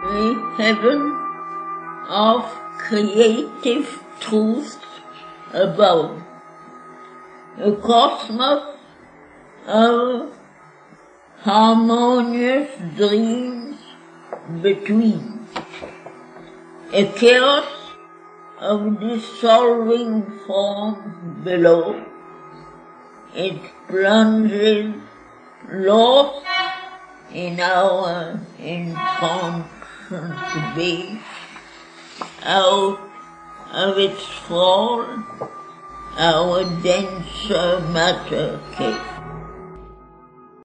the heaven of creative truth above, a cosmos of harmonious dreams between, a chaos of dissolving form below. It plunges lost in our inconscious base, out of its fall, our denser matter case.